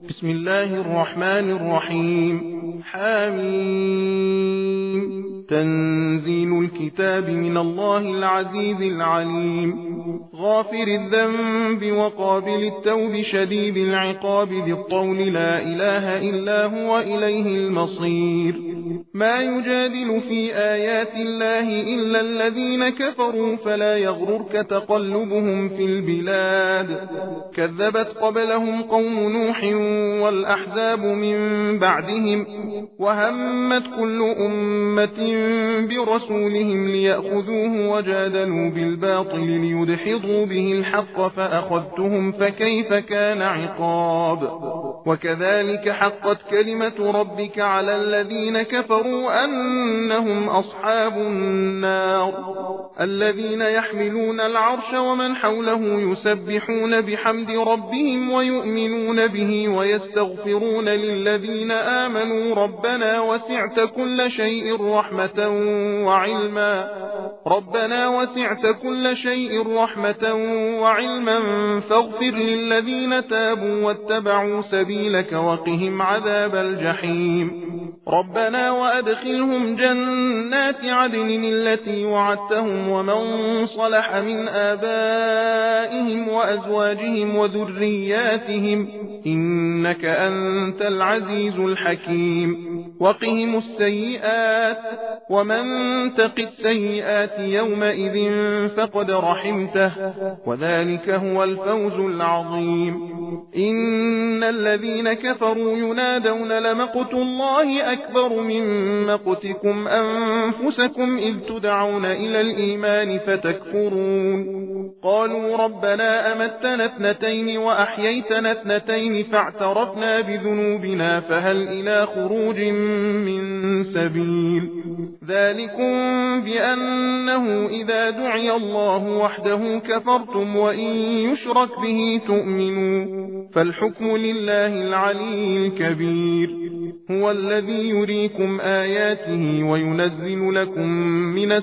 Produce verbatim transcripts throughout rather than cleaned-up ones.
بسم الله الرحمن الرحيم. حميم. تنزيل الكتاب من الله العزيز العليم. غافر الذنب وقابل التوب شديد العقاب ذي الطول لا إله إلا هو إليه المصير. ما يجادل في آيات الله إلا الذين كفروا فلا يغررك تقلبهم في البلاد. كذبت قبلهم قوم نوح والأحزاب من بعدهم وهمت كل أمة برسولهم ليأخذوه وجادلوا بالباطل ليدحضوا به الحق فأخذتهم فكيف كان عقاب. وكذلك حقت كلمة ربك على الذين كفروا أنهم أصحاب النار. الذين يحملون العرش ومن حوله يسبحون بحمد ربهم ويؤمنون به ويستغفرون للذين آمنوا ربنا وسعت كل شيء رحمة وعلما ربنا وسعت كل شيء رحمة وعلما فاغفر للذين تابوا واتبعوا سبيلك وقهم عذاب الجحيم. ربنا وأدخلهم جنات عدن التي وعدتهم ومن صلح من آبائهم وأزواجهم وذرياتهم إنك أنت العزيز الحكيم. وقهم السيئات ومن تق السيئات يومئذ فقد رحمته وذلك هو الفوز العظيم. إن الذين كفروا ينادون لمقت الله أكبر من مقتكم أنفسكم إذ تدعون إلى الإيمان فتكفرون. قالوا ربنا أمتنا اثنتين وأحييتنا اثنتين فاعترفنا بذنوبنا فهل إلى خروج من سبيل. ذلكم بأنه إذا دعي الله وحده كفرتم وإن يشرك به تؤمنوا فالحكم لله العلي الكبير. هو الذي يريكم آياته وينزل لكم من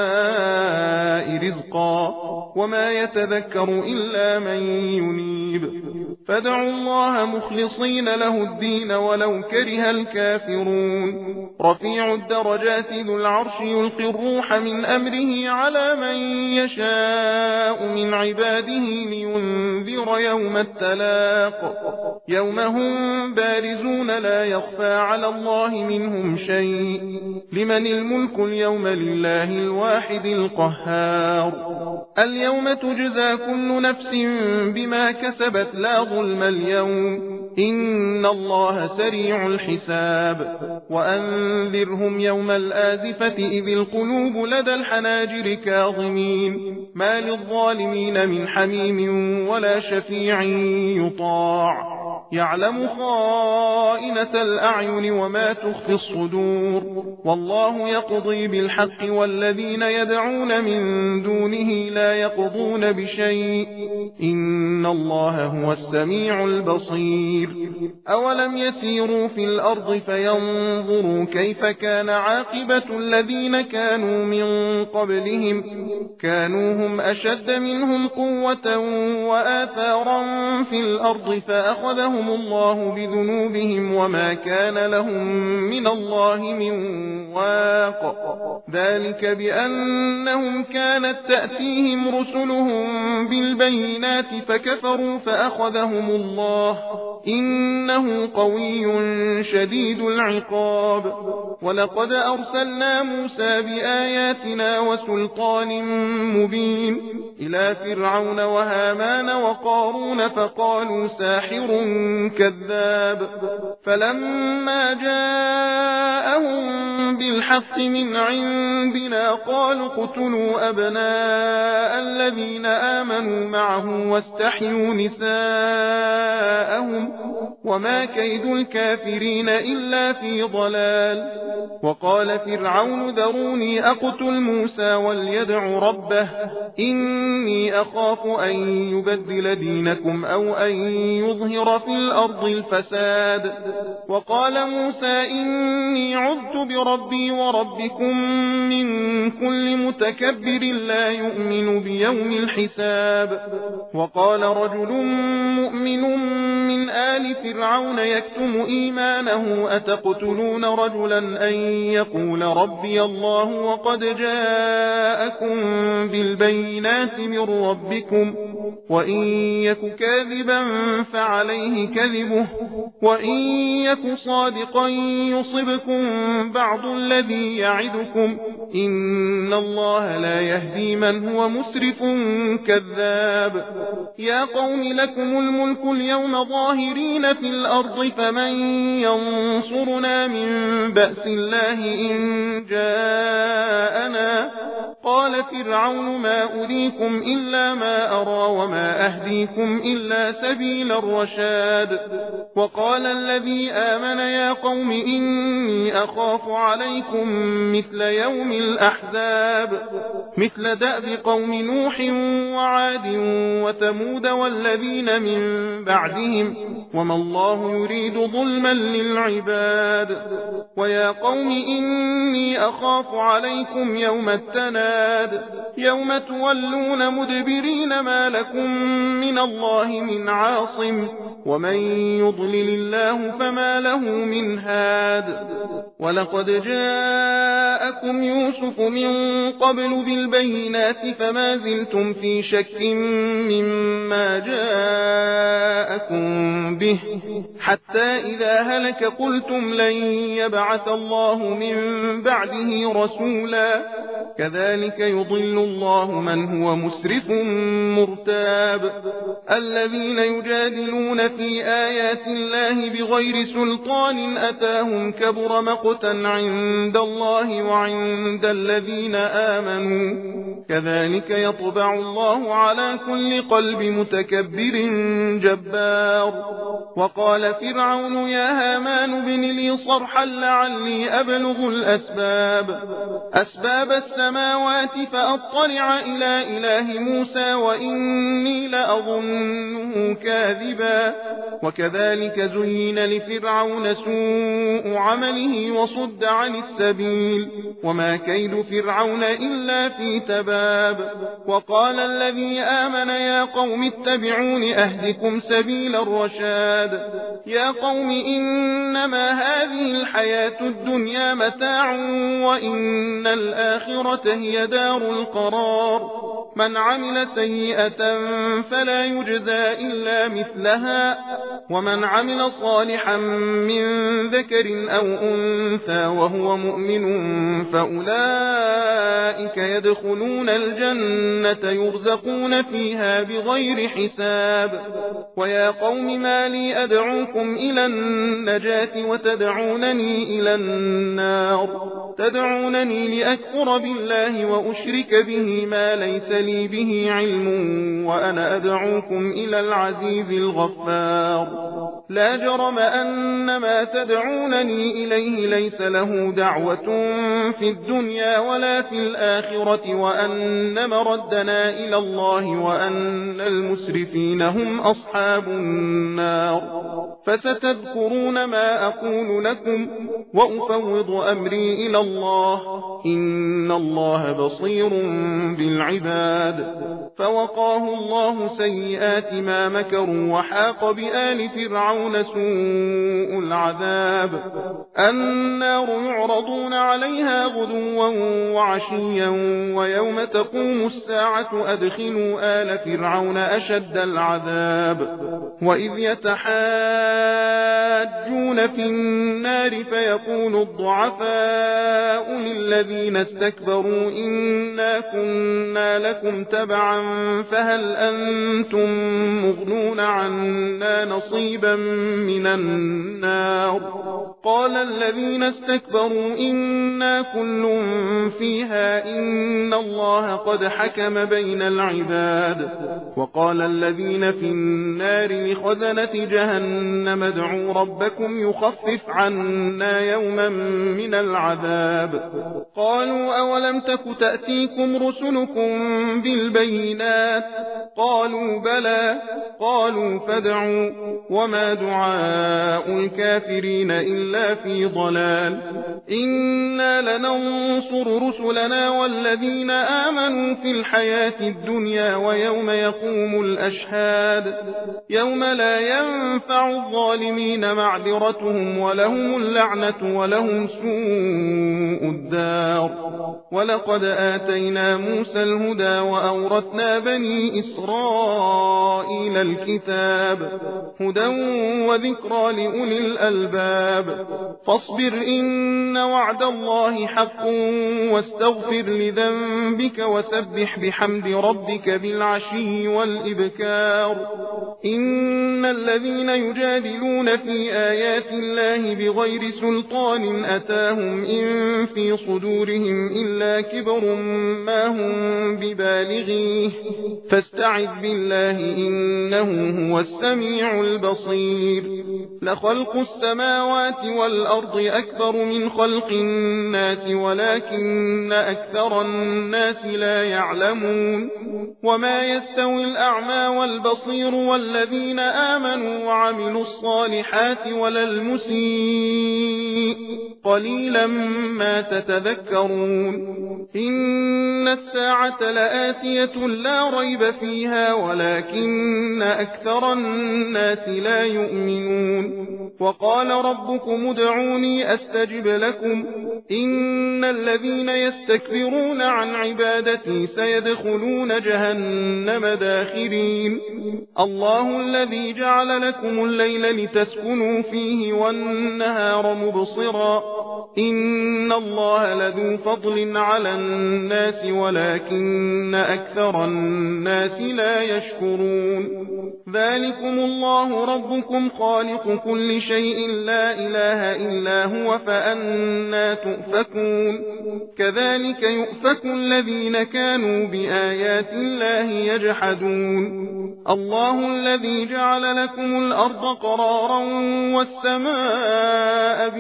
السماء رزقا وما يتذكر إلا من ينيب. فادعوا الله مخلصين له الدين ولو كره الكافرون. رفيع الدرجات ذو العرش يلقي الروح من أمره على من يشاء من عباده لينذر يوم التلاق يوم هم بارزون لا يخفى على الله منهم شيء. لمن الملك اليوم لله الواحد القهار. اليوم تجزى كل نفس بما كسبت لا ظلم اليوم إن الله سريع الحساب. وأنذرهم يوم الآزفة إذ القلوب لدى الحناجر كاظمين ما للظالمين من حميم ولا شفيع يطاع يعلم خائنة الأعين وما تخفي الصدور. والله يقضي بالحق والذين يدعون من دونه لا يقضون بشيء إن الله هو السميع البصير. أولم يسيروا في الأرض فينظروا كيف كان عاقبة الذين كانوا من قبلهم كانوا هم أشد منهم قوة وآثارا في الأرض فأخذهم الله بذنوبهم وما كان لهم من الله من واق. ذلك بأنهم كانت تأتيهم رسلهم بالبينات فكفروا فأخذهم الله إنه قوي شديد العقاب. ولقد أرسلنا موسى بآياتنا وسلطان مبين إلى فرعون وهامان وقارون فقالوا ساحر كذاب. فلما جاءهم بالحق من عندنا قالوا اقتلوا أبناء الذين آمنوا معه واستحيوا نساءهم وما كيد الكافرين إلا في ضلال. وقال فرعون ذروني أقتل موسى وليدع ربه إني أخاف أن يبدل دينكم أو أن يظهر في الأرض الفساد. وقال موسى إني عذت بربي وربكم من كل متكبر لا يؤمن بيوم الحساب. وقال رجل مؤمن من من آل فرعون يكتم إيمانه أتقتلون رجلا أن يقول ربي الله وقد جاءكم بالبينات من ربكم وإن يك كاذبا فعليه كذبه وإن يك صادقا يصبكم بعض الذي يعدكم إن الله لا يهدي من هو مسرف كذاب يا قوم لكم الملك اليوم ظاهرين في الأرض فمن ينصرنا من بأس الله إن جاءنا قال فرعون ما أريكم إلا ما أرى وما أهديكم إلا سبيل الرشاد وقال الذي آمن يا قوم إني أخاف عليكم مثل يوم الأحزاب مثل دأب قوم نوح وعاد وثمود والذين من بعدهم وما الله يريد ظلما للعباد ويا قوم إني أخاف عليكم يوم التناد يوم تولون مدبرين ما لكم من الله من عاصم ومن يضلل الله فما له من هاد ولقد جاءكم يوسف من قبل بالبينات فما زلتم في شك مما جاءكم به حتى إذا هلك قلتم لن يبعث الله من بعده رسولا كذلك يضل الله من هو مسرف مرتاب الذين يجادلون في آيات الله بغير سلطان أتاهم كبر مقتا عند الله وعند الذين آمنوا كذلك يطبع الله على كل قلب متكبر جبار وقال فرعون يا هامان ابن لي صرحا لعلي أبلغ الأسباب أسباب السماوات فأطلع إلى إله موسى وإني لأظنه كاذبا وكذلك زين لفرعون سوء عمله وصد عن السبيل وما كيد فرعون إلا في تباب وقال الذي آمن يا قوم اتبعون أهدكم سبيل الرشاد يا قوم إنما هذه الحياة الدنيا متاع وإن الآخرة هي دار القرار من عمل سيئة فلا يجزى إلا مثلها ومن عمل صالحا من ذكر أو أنثى وهو مؤمن فأولئك يدخلون الجنة يرزقون فيها بغير حساب ويا قوم ما لي أدعوكم إلى النجاة وتدعونني إلى النار تدعونني لأكفر بالله وأشرك به ما ليس لي به علم وأنا أدعوكم إلى العزيز الغفار لا جرم أن ما تدعونني إليه ليس له دعوة في الدنيا ولا في الآخرة وأن مردنا إلى الله وأن المسرفين هم أصحاب النار فستذكرون ما أقول لكم وأفوض أمري إلى الله إن الله بصير بالعباد فوقاه الله سيئات ما مكروا وحاق بآل فرعون سوء العذاب النار يعرضون عليها غدوا وعشيا ويوم تقوم الساعة أدخلوا آل فرعون أشد العذاب وإذ يتحاجون في النار فيقول الضعفاء للذين استكبروا إنا كنا لكم تبعا فهل أنتم مغنون عنا نصيبا من النار قال الذين استكبروا إنا كل فيها إن الله قد حكم بين العباد وقال الذين في النار لخزنة جهنم ادعوا ربكم يخفف عنا يوما من العذاب. قالوا أولم تك تأتيكم رسلكم بالبينات؟ قالوا بلى. قالوا فادعوا. وما دعاء الكافرين إلا في ضلال. إنا لننصر رسلنا والذين آمنوا في الحياة الدنيا ويوم يقوم الأشهاد يوم لا ينفع الظالمين معذرتهم ولهم اللعنة ولهم سوء الدار. ولقد آتينا موسى الهدى وأورثنا بني إسرائيل الكتاب هدى وذكرى لأولي الألباب. فاصبر إن وعد الله حق واستغفر لذنبك وسبح بحمد ربك بالعشي والإبكار. إن الذين يجادلون في آيات الله بغير سلطان أتاهم إن في صدورهم إلا كبر ما هم ببالغيه فاستعذ بالله إنه هو السميع البصير. لخلق السماوات والأرض أكبر من خلق الناس ولكن أكثر الناس لا يعلمون. وما يستوي الأعمى والبصير والذين آمنوا وعملوا الصالحات ولا المسيء قليلا ما تتذكرون. إن الساعة لآتية لا ريب فيها ولكن أكثر الناس لا يؤمنون. وقال ربكم ادعوني أستجب لكم إن الذين يستكبرون عن عبادتي سيدخلون جهنم داخرين. الله الذي جعل لكم الليل لتسكنوا فيه والنهار مبصرا إن الله لذو فضل على الناس ولكن أكثر الناس لا يشكرون. ذلكم الله ربكم خالق كل شيء لا إله إلا هو فأنى تؤفكون. كذلك يؤفك الذين كانوا بآيات الله يجحدون. الله الذي جعل لكم الأرض قرارا والسماء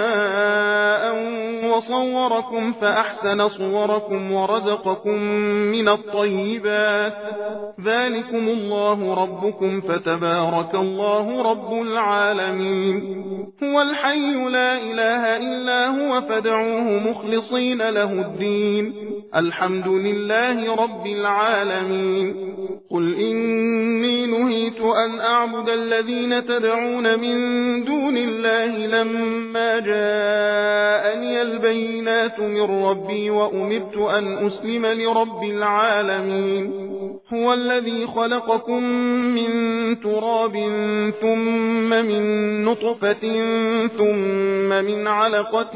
بناء وصوركم فأحسن صوركم ورزقكم من الطيبات. ذلكم الله ربكم فتبارك الله رب العالمين. هو الحي لا إله إلا هو فادعوه مخلصين له الدين الحمد لله رب العالمين. قل إني نهيت أن أعبد الذين تدعون من دون الله لما جاءني البينات من ربي وأمرت أن أسلم لرب العالمين. هو الذي خلقكم من تراب ثم من نطفة ثم من علقة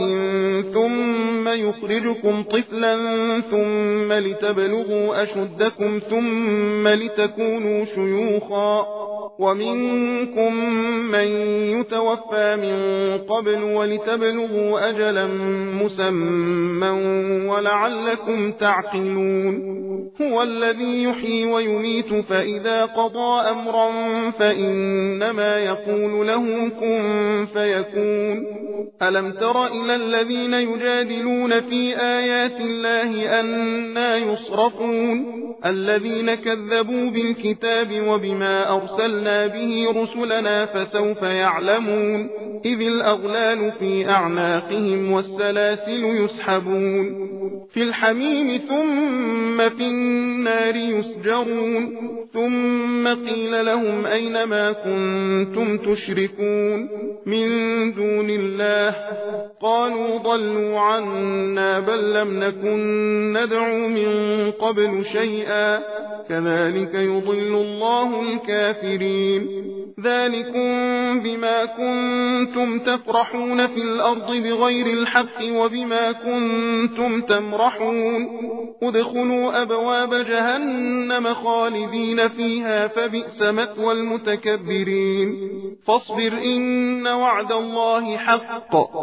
ثم يخرجكم طفلا ثم لتبلغوا أشدكم ثم لتكونوا شيوخا ومنكم من يتوفى من قبل ولتبلغوا أجلا مسمى ولعلكم تعقلون. هو الذي يحيي ويميت فإذا قضى أمرا فإنما يقول له كن فيكون. ألم تر إلى الذين يجادلون في آيات الله أنى يصرفون الذين كذبوا بالكتاب وبما أرسلنا به رسلنا فسوف يعلمون إذ الأغلال في أعناقهم والسلاسل يسحبون في الحميم ثم في النار يسجرون ثم قيل لهم أين ما كنتم تشركون من دون الله قالوا ضلوا عنا بل لم نكن ندعو من قبل شيئا كذلك يضل الله الكافرين. ذلكم بما كنتم تفرحون في الأرض بغير الحق وبما كنتم تمرحون ادخلوا أبواب جهنم خالدين فيها فبئس مثوى المتكبرين. فاصبر إن وعد الله حق فإن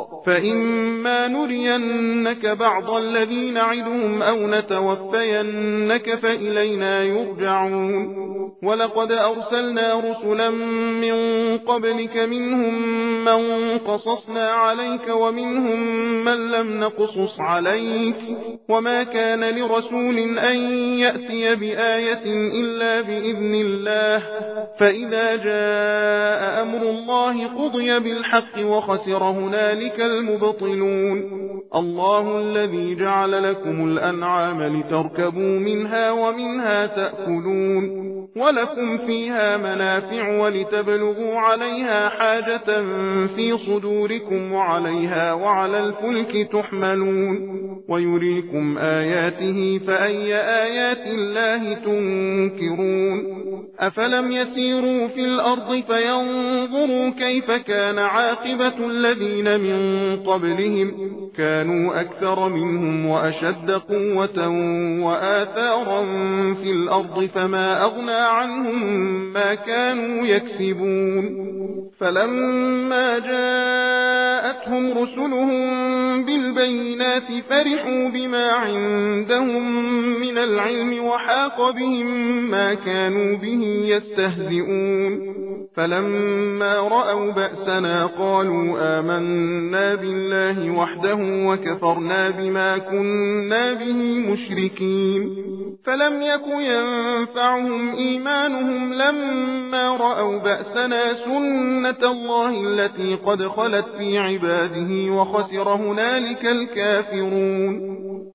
فإما نرينك بعض الذي نعدهم أو نتوفينك فإلينا يرجعون ولقد أرسلنا رسلا من قبلك منهم من قصصنا عليك ومنهم من لم نقصص عليك وما كان لرسول أن يأتي بآية إلا بإذن الله فإذا جاء أمر الله قضي بالحق وخسر هنالك المبطلون الله الذي جعل لكم الأنعام لتركبوا منها ومنها تأكلون ولكم فيها منافع ولتبلغوا عليها حاجة في صدوركم وعليها وعلى الفلك تحملون ويريكم آياته فأي آيات الله تنكرون أفلم يسيروا في الأرض فينظروا كيف كان عاقبة الذين من قبلهم كانوا أكثر منهم وأشد قوة وآثارا في الأرض فما أغنى عنهم ما كانوا يكسبون فلما جاءتهم رسلهم بالبينات فرحوا بما عندهم من العلم وحاق بهم ما كانوا به يستهزئون فلما رأوا بأسنا قالوا آمنا بالله وحده وكفرنا بما كنا به مشركين فلم يك ينفعهم إيمانهم لما رأوا بأسنا سنة الله التي قد خلت في عباده وخسر هنالك الكافرون